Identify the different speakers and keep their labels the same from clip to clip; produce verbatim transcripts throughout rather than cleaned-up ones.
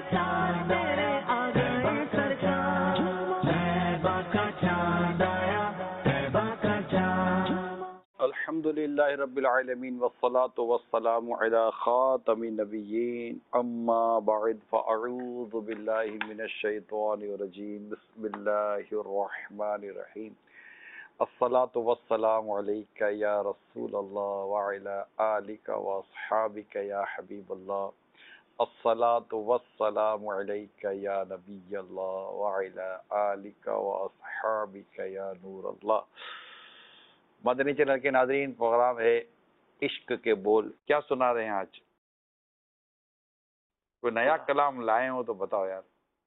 Speaker 1: چاند آیا طیبہ کا چاند، طیبہ کا چاند آیا طیبہ کا چاند۔
Speaker 2: الحمد للہ رب العالمین والصلاة والسلام علی خاتم النبیین، اما بعد فاعوذ باللہ من الشیطان الرجیم، بسم اللہ الرحمن الرحیم۔ الصلاة والسلام علیک یا رسول اللہ وعلی آلک واصحابک یا حبیب اللہ، الصلاة والسلام علیک یا نبی اللہ وعلی آلک واصحابک یا نور اللہ۔ مدنی چینل کے ناظرین، پروگرام ہے عشق کے بول۔ کیا سنا رہے ہیں آج؟ کوئی نیا کلام لائے ہو تو بتاؤ یار۔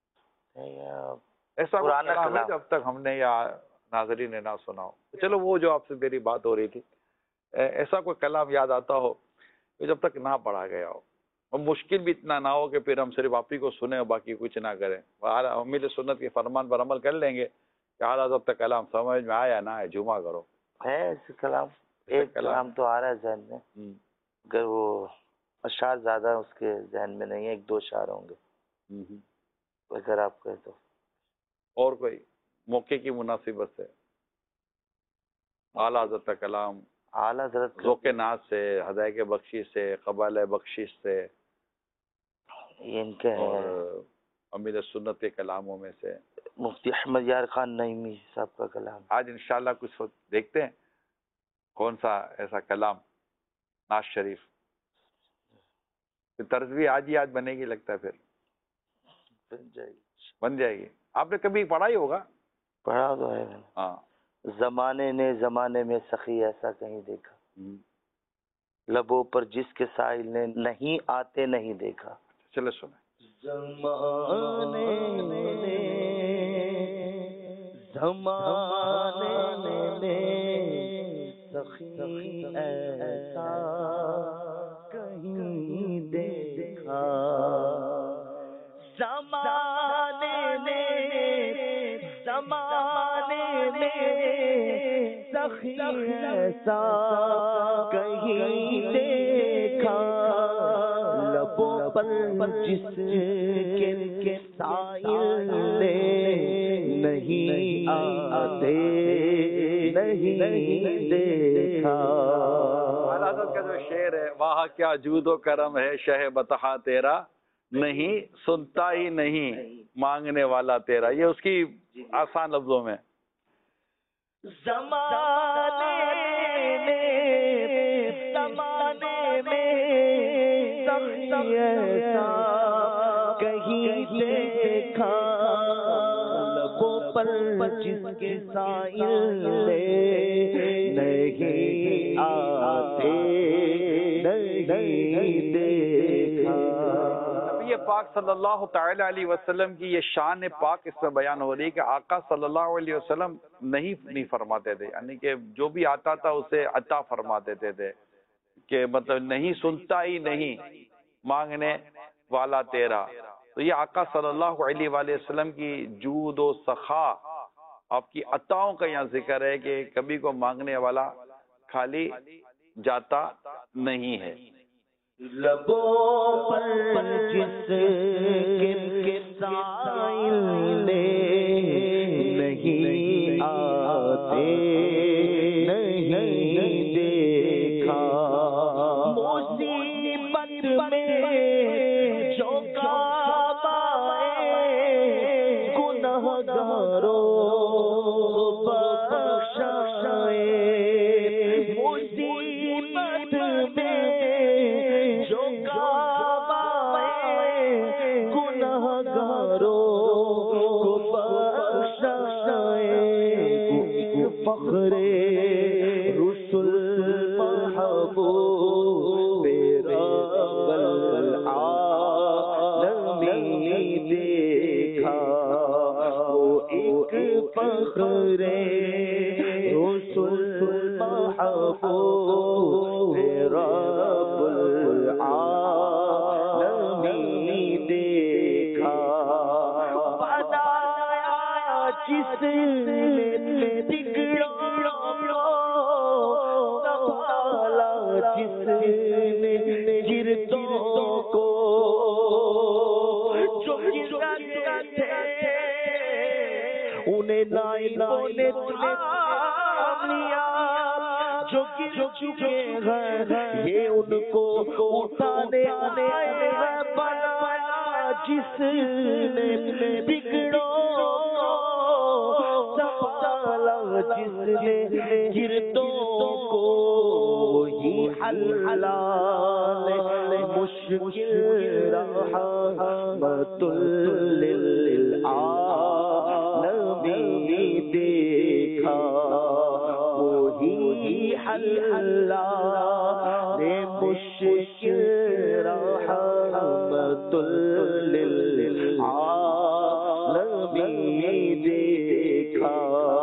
Speaker 2: ایسا کوئی کلام ہے جب تک ہم نے یا ناظرین نے نہ سنا ہو؟ چلو وہ جو آپ سے میری بات ہو رہی تھی، ایسا کوئی کلام یاد آتا ہو کہ جب تک نہ پڑھا گیا ہو، اور مشکل بھی اتنا نہ ہو کہ پھر ہم صرف آپ ہی کو سنیں اور باقی کچھ نہ کریں، امیر سنت کے فرمان پر عمل کر لیں گے کہ اعلیٰ ضبط کلام سمجھ میں آیا نہ آئے جمعہ کرو۔
Speaker 3: ہے ایسے کلام، ایک کلام تو آ رہا ہے ذہن میں، اگر وہ اشعار زیادہ اس کے ذہن میں نہیں ہے، ایک دو اشعار ہوں گے اگر آپ کہیں تو۔
Speaker 2: اور کوئی موقع کی مناسبت سے اعلیٰ حضرت کلام،
Speaker 3: اعلیٰ حضرت
Speaker 2: ذوق ناز سے، ہدایت بخشش سے، قبال بخشش سے،
Speaker 3: ان کے
Speaker 2: اور امیر سنت کے کلاموں میں سے
Speaker 3: مفتی احمد یار خان نعیمی صاحب کا کلام۔
Speaker 2: آج انشاءاللہ کچھ دیکھتے ہیں کون سا ایسا کلام ناز شریف، طرز بھی آج ہی آج بنے گی لگتا ہے، پھر
Speaker 3: بن جائے گی
Speaker 2: بن جائے گی۔ آپ نے کبھی پڑھا ہی ہوگا؟
Speaker 3: پڑھا تو ہے۔
Speaker 2: ہاں۔
Speaker 3: زمانے نے زمانے میں سخی ایسا کہیں دیکھا، لبوں پر جس کے سائل نے نہیں آتے نہیں دیکھا۔
Speaker 2: چلے سنیں۔
Speaker 3: زمانے نے زمانے نے سخی ایسا کہیں دیکھا، زمانے میں زمانے میں سخی ایسا کہیں دیکھا، لبوں پر جس کے سائل نے نہیں آتے نہیں دیکھا۔
Speaker 2: حضرت کا جو شعر ہے، وہاں کیا جود و کرم ہے شہ بطحا تیرا، نہیں سنتا ہی نہیں مانگنے والا تیرا، یہ اس کی آسان لفظوں میں۔
Speaker 3: زمانے میں زمانے میں سخی ایسا کہیں دیکھا، لبوں پر جس کے سائل نے نہیں آتے نہیں دیکھا۔
Speaker 2: نبی پاک صلی اللہ تعالی علیہ وسلم کی یہ شان پاک اس میں بیان ہو رہی ہے کہ آقا صلی اللہ علیہ وسلم نہیں نہیں فرماتے تھے، یعنی کہ جو بھی آتا تھا اسے عطا فرما دیتے تھے، کہ مطلب نہیں سنتا ہی نہیں مانگنے والا تیرا۔ تو یہ آقا صلی اللہ علیہ وآلہ وسلم کی جود و سخا، آپ کی عطاؤں کا یہاں ذکر ہے کہ کبھی کو مانگنے والا خالی جاتا نہیں ہے۔
Speaker 3: لبوں پر جس کے سائل نے نہیں آتے نہیں دیکھا، مصیبت میں جو کعبہ گنہگاروں بخشائے، مصیبت میں جو کعبہ گنہگاروں کو بخشائے، فخر رسل محبوب رب العالمین دیکھا، وہ ایک فخر رسل محبوب رب العالمین دیکھا، بنایا جس نے جس نے گردوں کو جو انہیں نائبوں نے تھام لیا، جو گر چکے ہیں یہ ان کو اٹھانے آئے ہیں، بنایا جس نے بگڑو سنبھالا جس نے گردوں کو وہی حلال مشکل رحمت للعالمین دیکھا، وہی حلال مشکل رحمت للعالمین دیکھا،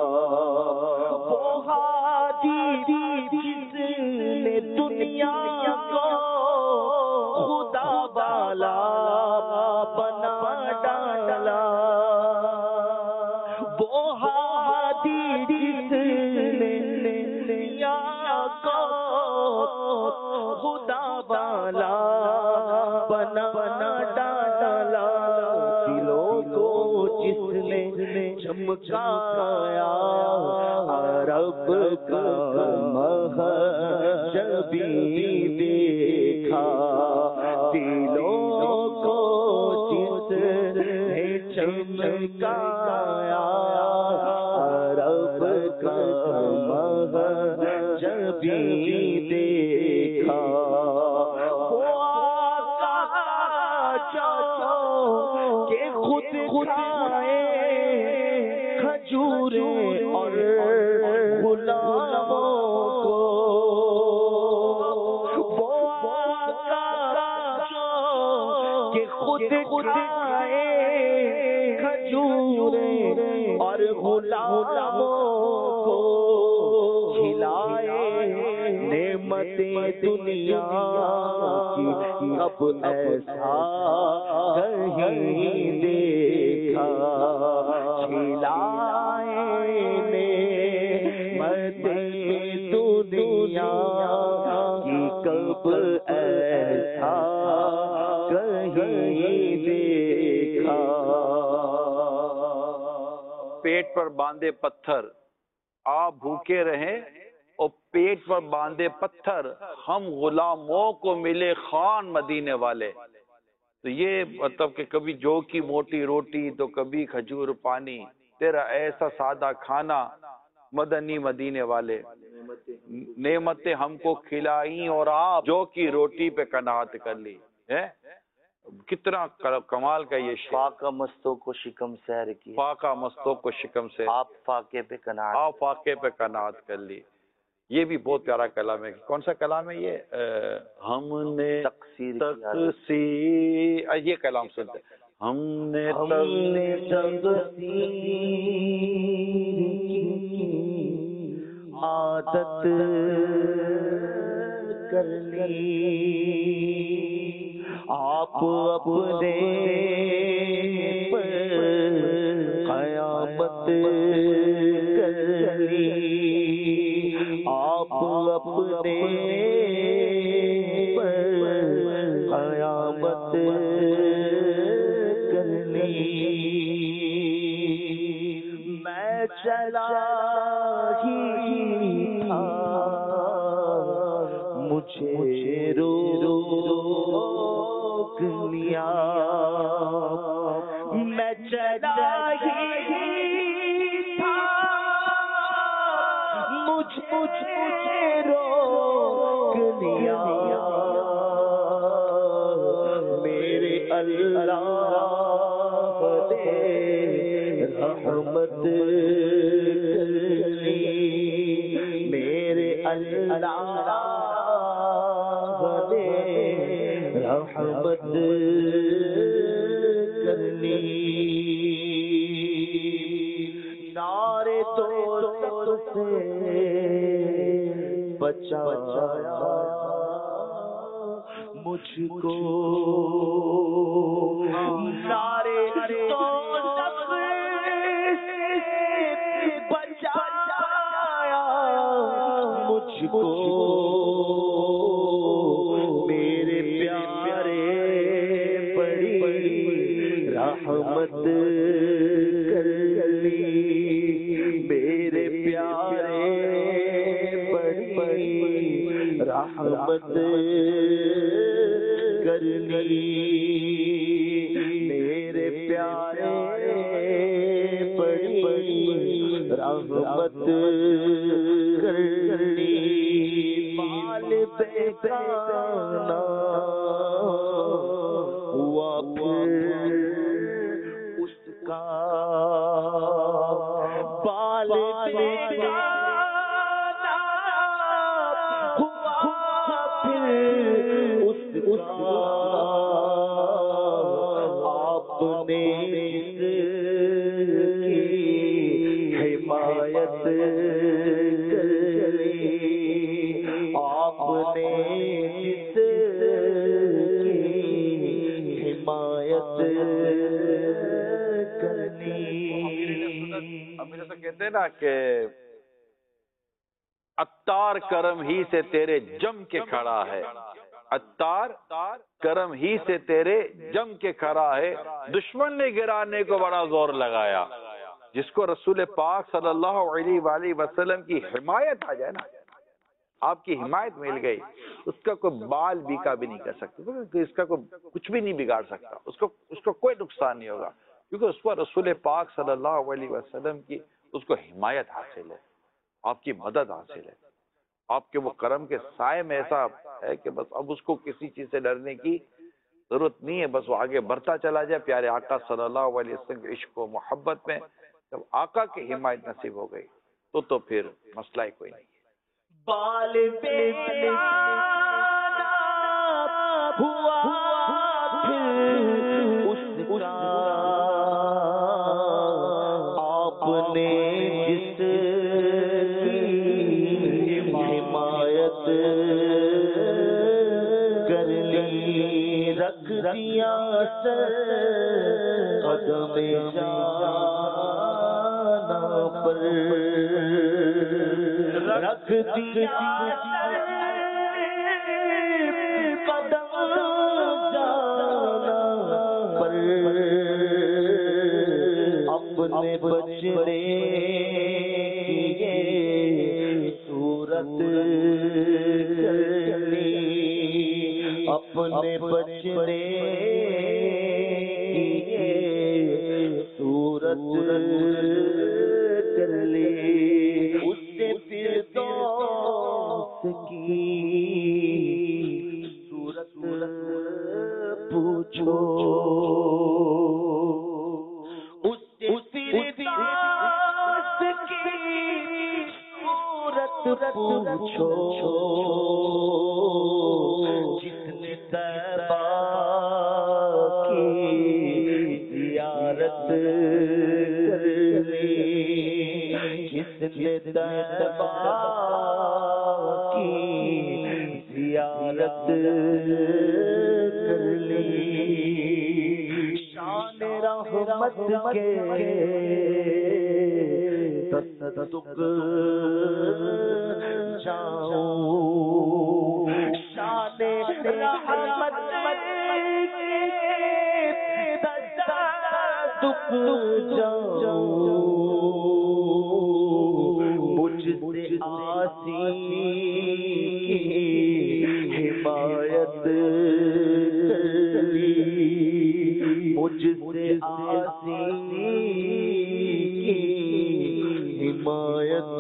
Speaker 3: وہ ہادی جس نے دنیا کو خدا والا بنا ڈالا، وہ ہادی جس نے دنیا کو خدا والا بنا ڈالا، دلوں کو جس نے چمکایا عرب کا مہجبی دیکھا، دلوں کو جس نے چمکایا عرب کا مہجبی دیکھا، وہ آقا جو کہ خود کھائے کھجوریں اور غلاموں کو، وہ آقا جو کہ خود کھائے کھجوریں اور غلاموں کو، کھلائے نعمتیں دنیا کی اب ایسا کہیں دیکھا، کھلائے نعمتیں دنیا کی کب ایسا کہیں دیکھا،
Speaker 2: پیٹ پر باندھے پتھر آپ بھوکے رہیں اور پیٹ پر باندھے پتھر ہم غلاموں کو ملے خان مدینے والے. تو یہ مطلب کہ کبھی جو کی موٹی روٹی تو کبھی کھجور پانی، تیرا ایسا سادہ کھانا مدنی مدینے والے، نعمتیں ہم کو کھلائیں اور آپ جو کی روٹی پہ قناعت کر لی ہے. کتنا کمال کا یہ شعر.
Speaker 3: فاقہ مستوں کو شکم سیر کی،
Speaker 2: فاقہ مستوں کو شکم سے،
Speaker 3: آپ فاقے پہ قناعت،
Speaker 2: آپ فاقے پہ قناعت کر لی. یہ بھی بہت پیارا کلام ہے. کون سا کلام ہے یہ؟ ہم نے
Speaker 3: تقصیر
Speaker 2: تقصیر، یہ کلام سنتے ہم نے
Speaker 3: تقصیر عادت کر لی، آپ اپنے پر قیامت کر لی، آپ اپنے پر قیامت کر لی. میں چلا ہی تھا مجھے رو روک لیا، میں چلا ہی تھا مجھ مجھے روک لیا، میرے اللہ نے رحمت کر لی، میرے اللہ نے رحمت کر لی. نارے تو سے بچایا مجھ کو، نارے تو بچایا مجھ کو، میرے پیارے بڑی رحمت کر لی. رحمت کرنی میرے پیارے بڑی رحمت کرنی مال بیگانہ ہوا پھر اس کا بال بیگانہ ہوا پھر اس کا آپ نے حمایت کری آپ نے حمایت کرنی.
Speaker 2: امیر سے کہتے ہیں نا کہ عطار کرم ہی سے تیرے جم کے کھڑا ہے، عطار کرم ہی سے تیرے جم کے کھڑا ہے، دشمن نے گرانے کو بڑا زور لگایا. جس کو رسول پاک صلی اللہ علیہ وآلہ وسلم کی حمایت آ جائے نا، آپ کی حمایت مل گئی، اس کا کوئی بال بیکا بھی نہیں کر سکتا، اس کا کوئی کچھ بھی نہیں بگاڑ سکتا، اس کو اس کو کوئی نقصان نہیں ہوگا، کیونکہ اس پر رسول پاک صلی اللہ علیہ وسلم کی اس کو حمایت حاصل ہے، آپ کی مدد حاصل ہے، آپ کے وہ کرم کے سائے میں ایسا ہے کہ بس اب اس کو کسی چیز سے ڈرنے کی ضرورت نہیں ہے، بس وہ آگے بڑھتا چلا جائے پیارے آقا صلی اللہ علیہ وسلم کے عشق و محبت میں. جب آقا کی حمایت نصیب ہو گئی تو تو پھر مسئلہ ہی کوئی نہیں.
Speaker 3: بال بیگانہ ہوا پھر اس کا آپ نے جس کی حمایت کر لی رکھ دیا سر قدم جانا پر رکھ دیا قدم جانا پر اپنے بچنے کی صورت کرنی اپنے بچنے کی صورت کر لی. اس سے پھر دوست کی صورت پوچھو اس سے پھر دوست کی صورت پوچھو جس نے طیبہ کی زیارت کر لی جس نے طیبہ کی زیارت کر لی. شان رحمت کے تصدق جاؤں شان رحمت کے تصدق جاؤں مجھ سے آسی کی حمایت کری مجھ سے آسی کی حمایت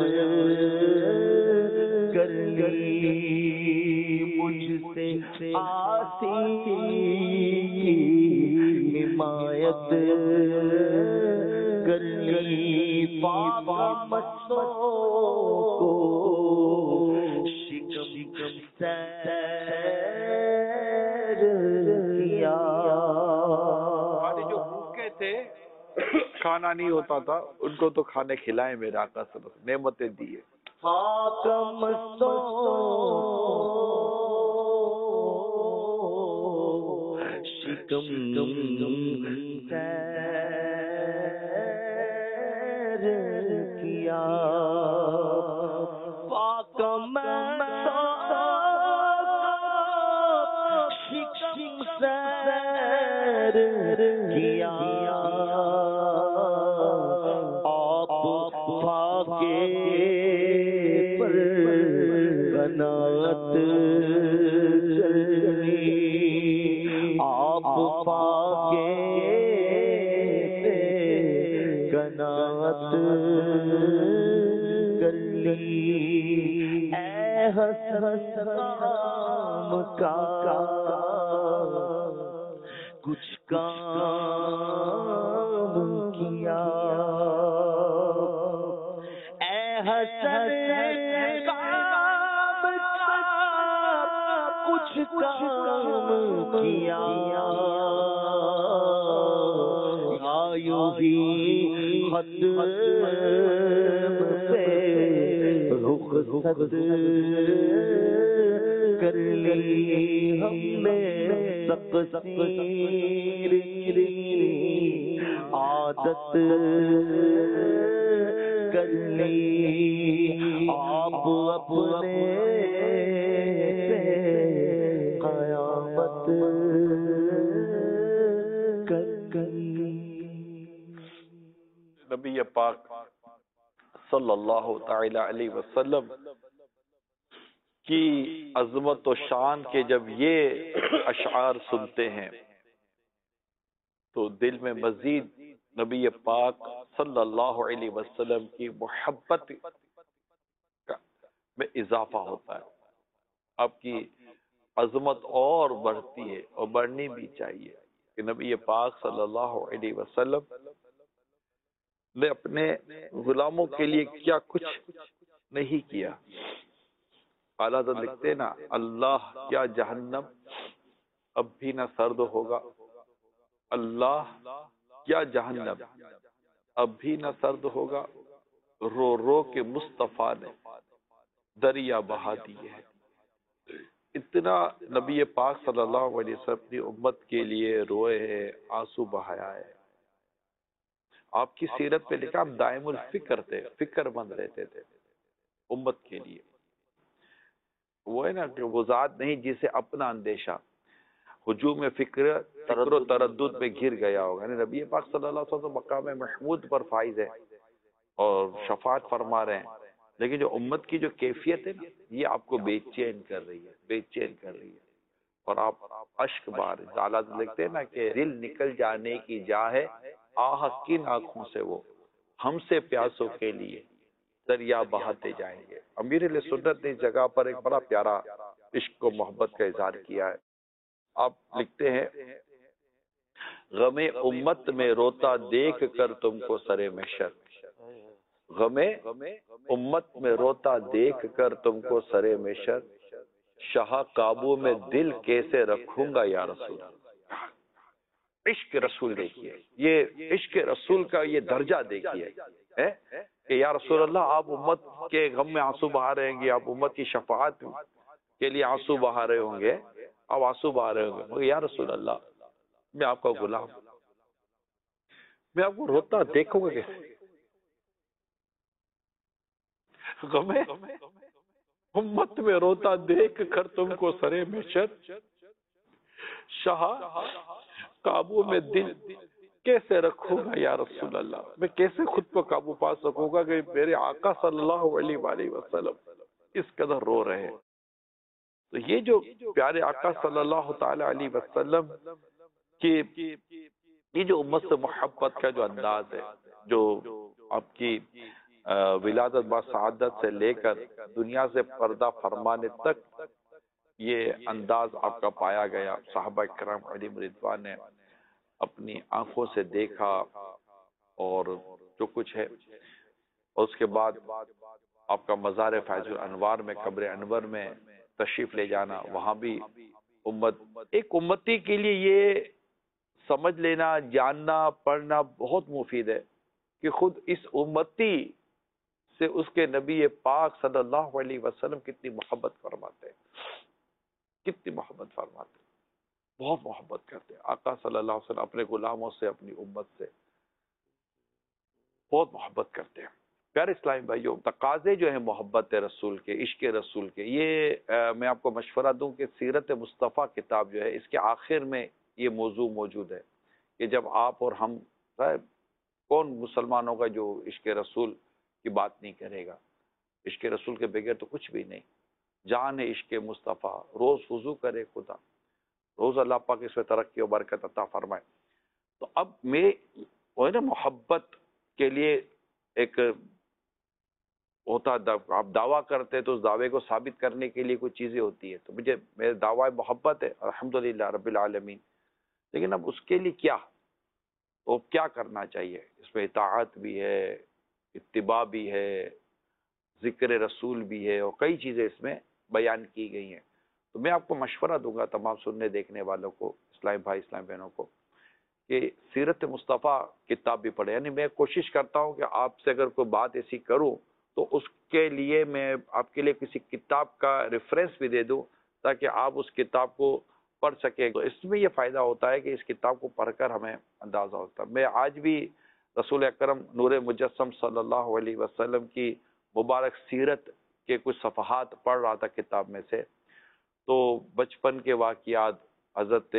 Speaker 3: کر لی مجھ سے آسی کی حمایت کر لی. پاپا مستوں کو شکم سیر کیا.
Speaker 2: جو بھوکے تھے کھانا نہیں ہوتا تھا ان کو تو کھانے کھلائے میرے آقا صلی اللہ علیہ وسلم، نعمتیں دیے.
Speaker 3: پاپا مستوں شکم کیا پاک شکم سیر کیا آپ پاکے پر بنات قناعت کر لی اے حسرت کام کا کچھ کام کیا اے حسرت کام کا کچھ کام کیا یوں ہی ختم پہ رخصت کر لی ہم نے تقصیر کی عادت کر لی آپ اپنے قیامت کر گئی.
Speaker 2: نبی پاک صلی اللہ تعالی علیہ وسلم کی عظمت و شان کے جب یہ اشعار سنتے ہیں تو دل میں مزید نبی پاک صلی اللہ علیہ وسلم کی محبت میں اضافہ ہوتا ہے. آپ کی عظمت اور بڑھتی ہے اور بڑھنی بھی چاہیے کہ نبی پاک صلی اللہ علیہ وسلم نے اپنے غلاموں کے لیے کیا کچھ نہیں کیا. اعلیٰ حضرت لکھتے نا اللہ کیا جہنم اب بھی نہ سرد ہوگا، اللہ کیا جہنم اب بھی نہ سرد ہوگا، رو رو کے مصطفیٰ نے دریا بہا دی ہے. اتنا نبی پاک صلی اللہ علیہ وسلم اپنی امت کے لیے روئے ہیں، آنسو بہایا ہے. آپ کی سیرت پہ لکھا آپ دائم الفکر تھے، فکر مند رہتے تھے امت کے لیے. وہ ہے نا کہ وہ ذات نہیں جسے اپنا اندیشہ ہجوم فکر فکر و تردد میں گر گیا ہوگا. یعنی نبی پاک صلی اللہ علیہ وسلم مقام محمود پر فائز ہے اور شفاعت فرما رہے ہیں، لیکن جو امت کی جو کیفیت ہے نا یہ آپ کو بے چین کر رہی ہے، بے چین کر رہی ہے. اور آپ اشک بار حالات لکھتے ہیں نا کہ دل نکل جانے کی جا ہے آہ کن آنکھوں سے وہ ہم سے پیاسوں کے لیے دریا بہاتے جائیں گے. امیر علیہ سنت نے اس جگہ پر ایک بڑا پیارا عشق و محبت کا اظہار کیا ہے. آپ لکھتے ہیں غم امت میں روتا دیکھ کر تم کو سرے محشر، غم امت میں روتا دیکھ کر تم کو سرے محشر، شاہ قابو میں دل کیسے رکھوں گا یا رسول. عشق رسول دیکھیے، یہ عشق رسول کا یہ درجہ دیکھیے کہ یا رسول اللہ آپ امت کے غم میں آنسو بہا رہے ہیں گے، آپ امت کی شفاعت کے لیے آنسو بہا رہے ہوں گے، آپ آنسو بہا رہے ہوں گے، مگر یا رسول اللہ میں آپ کا غلام، میں آپ کو روتا دیکھوں گا کیسے؟ غم امت میں روتا دیکھ کر تم کو سرے محشر، شاہ قابو میں دل کیسے رکھوں گا یا رسول اللہ، میں کیسے خود کو قابو پا سکوں گا کہ میرے آقا صلی اللہ علیہ وآلہ وسلم اس قدر رو رہے ہیں. تو یہ جو پیارے آقا صلی اللہ تعالی علیہ وسلم کی یہ جو امت سے محبت کا جو انداز ہے، جو آپ کی ولادت با سعادت سے لے کر دنیا سے پردہ فرمانے تک یہ انداز آپ کا پایا گیا. صحابہ کرام علیہم رضوان نے اپنی آنکھوں سے دیکھا اور جو کچھ ہے، اور اس کے بعد آپ کا مزار فیض الانوار میں قبر انور میں تشریف لے جانا، وہاں بھی امت ایک امتی کے لیے یہ سمجھ لینا، جاننا، پڑھنا بہت مفید ہے کہ خود اس امتی سے اس کے نبی پاک صلی اللہ علیہ وسلم کتنی محبت فرماتے ہیں، کتنی محبت فرماتے ہیں، بہت محبت کرتے ہیں. آقا صلی اللہ علیہ وسلم اپنے غلاموں سے، اپنی امت سے بہت محبت کرتے ہیں. پیارے اسلامی بھائیوں، تقاضے جو ہیں محبت رسول کے، عشق رسول کے، یہ میں آپ کو مشورہ دوں کہ سیرت مصطفیٰ کتاب جو ہے اس کے آخر میں یہ موضوع موجود ہے کہ جب آپ اور ہم، کون مسلمان ہوگا جو عشق رسول کی بات نہیں کرے گا؟ عشق رسول کے بغیر تو کچھ بھی نہیں. جان ہے عشق مصطفیٰ، روز وضو کرے خدا، روز اللہ پاک اس میں ترقی و برکت عطا فرمائے. تو اب میں وہ ہے نا محبت کے لیے ایک ہوتا آپ دعویٰ کرتے تو اس دعوے کو ثابت کرنے کے لیے کوئی چیزیں ہوتی ہے. تو مجھے میرے دعویٰ محبت ہے الحمدللہ رب العالمین، لیکن اب اس کے لیے کیا تو کیا کرنا چاہیے؟ اس میں اطاعت بھی ہے، اتباع بھی ہے، ذکر رسول بھی ہے، اور کئی چیزیں اس میں بیان کی گئی ہیں. تو میں آپ کو مشورہ دوں گا تمام سننے دیکھنے والوں کو، اسلام بھائی اسلام بہنوں کو، کہ سیرت مصطفیٰ کتاب بھی پڑھے. یعنی میں کوشش کرتا ہوں کہ آپ سے اگر کوئی بات ایسی کروں تو اس کے لیے میں آپ کے لیے کسی کتاب کا ریفرنس بھی دے دوں تاکہ آپ اس کتاب کو پڑھ سکیں. تو اس میں یہ فائدہ ہوتا ہے کہ اس کتاب کو پڑھ کر ہمیں اندازہ ہوتا ہے. میں آج بھی رسول اکرم نور مجسم صلی اللہ علیہ وسلم کی مبارک سیرت کے کچھ صفحات پڑھ رہا تھا کتاب میں سے، تو بچپن کے واقعات، حضرت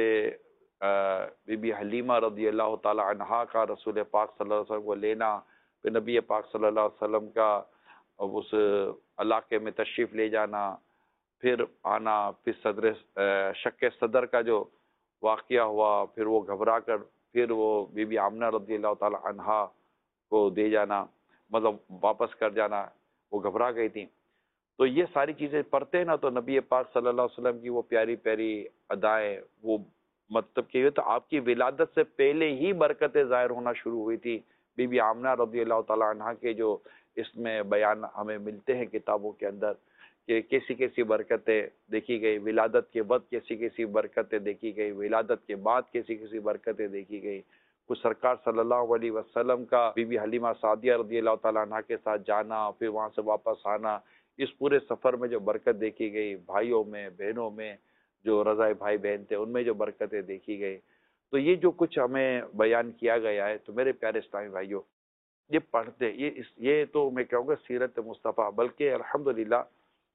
Speaker 2: بی بی حلیمہ رضی اللہ تعالی عنہا کا رسول پاک صلی اللہ علیہ وسلم کو لینا، پھر نبی پاک صلی اللہ علیہ وسلم کا اس علاقے میں تشریف لے جانا، پھر آنا، پھر صدر شق صدر کا جو واقعہ ہوا، پھر وہ گھبرا کر پھر وہ بی بی آمنہ رضی اللہ تعالی عنہا کو دے جانا، مطلب واپس کر جانا، وہ گھبرا گئی تھیں. تو یہ ساری چیزیں پڑھتے ہیں نا تو نبی پاک صلی اللہ علیہ وسلم کی وہ پیاری پیاری ادائیں، وہ مطلب کہ تو آپ کی ولادت سے پہلے ہی برکتیں ظاہر ہونا شروع ہوئی تھی. بی بی آمنہ رضی اللہ تعالی عنہا کے جو اس میں بیان ہمیں ملتے ہیں کتابوں کے اندر کہ کیسی کیسی برکتیں دیکھی گئی، ولادت کے وقت کیسی کیسی برکتیں دیکھی گئی، ولادت کے بعد کیسی کیسی برکتیں دیکھی گئی. کچھ سرکار صلی اللہ علیہ وسلم کا بی بی حلیمہ سعدیہ رضی اللہ تعالیٰ عنہ کے ساتھ جانا، پھر وہاں سے واپس آنا، اس پورے سفر میں جو برکت دیکھی گئی، بھائیوں میں بہنوں میں جو رضائے بھائی بہن تھے ان میں جو برکتیں دیکھی گئی. تو یہ جو کچھ ہمیں بیان کیا گیا ہے تو میرے پیارے اسلامی بھائیوں، یہ پڑھتے یہ اس یہ تو میں کہوں گا سیرت مصطفیٰ، بلکہ الحمدللہ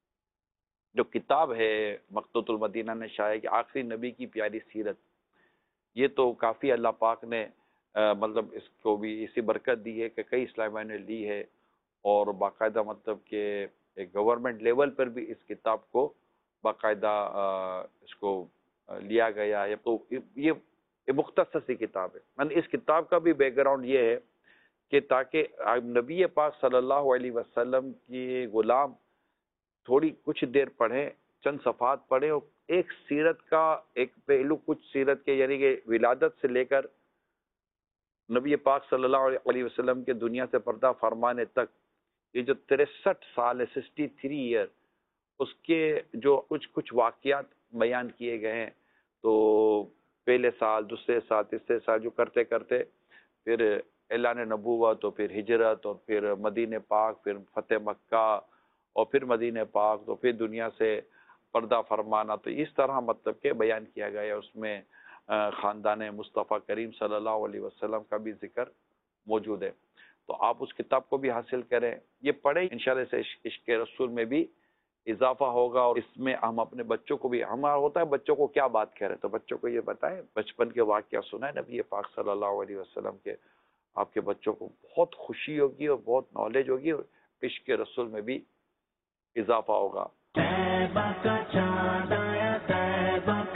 Speaker 2: جو کتاب ہے مقتوۃ المدینہ نے شائع کی آخری نبی کی پیاری سیرت، یہ تو کافی اللہ پاک نے مطلب اس کو بھی اسی برکت دی ہے کہ کئی اسلامیہ نے لی ہے، اور باقاعدہ مطلب کہ ایک گورنمنٹ لیول پر بھی اس کتاب کو باقاعدہ اس کو لیا گیا ہے. تو یہ مختصر سی کتاب ہے. میں اس کتاب کا بھی بیک گراؤنڈ یہ ہے کہ تاکہ نبی پاک صلی اللہ علیہ وسلم کی غلام تھوڑی کچھ دیر پڑھیں، چند صفحات پڑھیں، اور ایک سیرت کا ایک پہلو کچھ سیرت کے یعنی کہ ولادت سے لے کر نبی پاک صلی اللہ علیہ وسلم کے دنیا سے پردہ فرمانے تک یہ جو تریسٹھ سال ہے، سکسٹی تھری ایئر، اس کے جو کچھ کچھ واقعات بیان کیے گئے ہیں. تو پہلے سال، دوسرے سال، تیسرے سال جو کرتے کرتے پھر اعلان نبوت، اور پھر ہجرت، اور پھر مدینہ پاک، پھر فتح مکہ، اور پھر مدینہ پاک، تو پھر دنیا سے پردہ فرمانا. تو اس طرح مطلب کہ بیان کیا گیا ہے. اس میں خاندان مصطفیٰ کریم صلی اللہ علیہ وسلم کا بھی ذکر موجود ہے. تو آپ اس کتاب کو بھی حاصل کریں، یہ پڑھیں، انشاءاللہ سے عشق رسول میں بھی اضافہ ہوگا. اور اس میں ہم اپنے بچوں کو بھی، ہمارا ہوتا ہے بچوں کو کیا بات کہہ رہے ہیں تو بچوں کو یہ بتائیں، بچپن کے واقعہ سنائیں نبی پاک صلی اللہ علیہ وسلم کے. آپ کے بچوں کو بہت خوشی ہوگی اور بہت نالج ہوگی، اور عشق رسول میں بھی اضافہ ہوگا.
Speaker 1: تیبہ کا چاند آیا، تیبہ